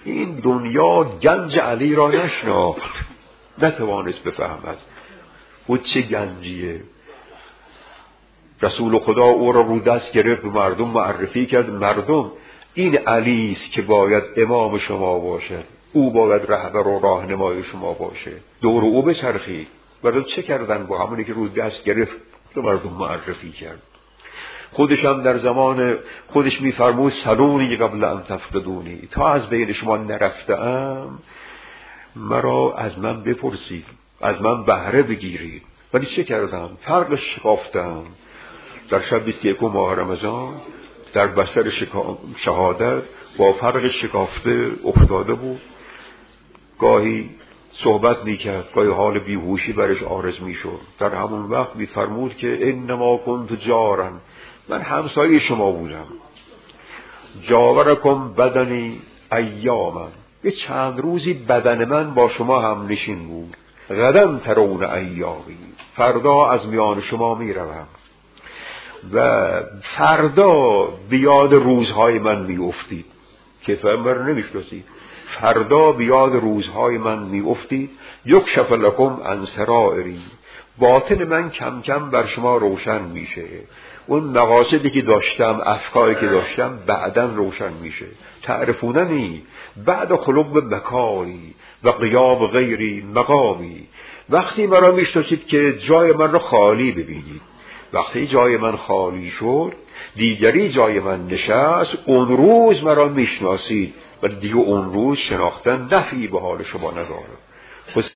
این دنیا گنج علی را نشناخت، نتوانست بفهمد او چه گنجیه. رسول خدا او را رو دست گرفت، به مردم معرفی کرد، مردم این علی است که باید امام شما باشد، او باید رهبر و راهنمای شما باشه. دور او بچرخید. مردم چه کردن؟ با همونی که رو دست گرفت به مردم معرفی کرد. خودش هم در زمان خودش میفرمود سلونی قبل ان تفقدونی، تا از بین شما نرفتم مرا از من بپرسید، از من بهره بگیرید. ولی چه کردم؟ فرق شکافتم. در شب 21 ماه رمضان در بستر شهادت با فرق شکافته افتاده بود. گاهی صحبت میکرد، گاهی حال بیهوشی برش عارض میشد. در همون وقت میفرمود که انما کنت جارا، من همسایه شما بودم. جاورکم بدنی ایاما، یه چند روزی بدن من با شما هم نشین بود. غدا ترون ایامی، فردا از میان شما میروم و فردا بیاد روزهای من میافتید که پیغمبر نمیشناسید. فردا بیاد روزهای من میافتید. یکشف لکم عن سرائری، باطن من کم کم بر شما روشن میشه. اون مقاصدی که داشتم، افکاری که داشتم بعداً روشن میشه. تعرفوننی بعد خلوب مکانی و غیاب غیری مقامی، وقتی مرا میشناسید که جای من را خالی ببینید. وقتی جای من خالی شد دیگری جای من نشست، اون روز مرا میشناسید. ولی دیگه اون روز شناختن نفعی به حال شما نداره.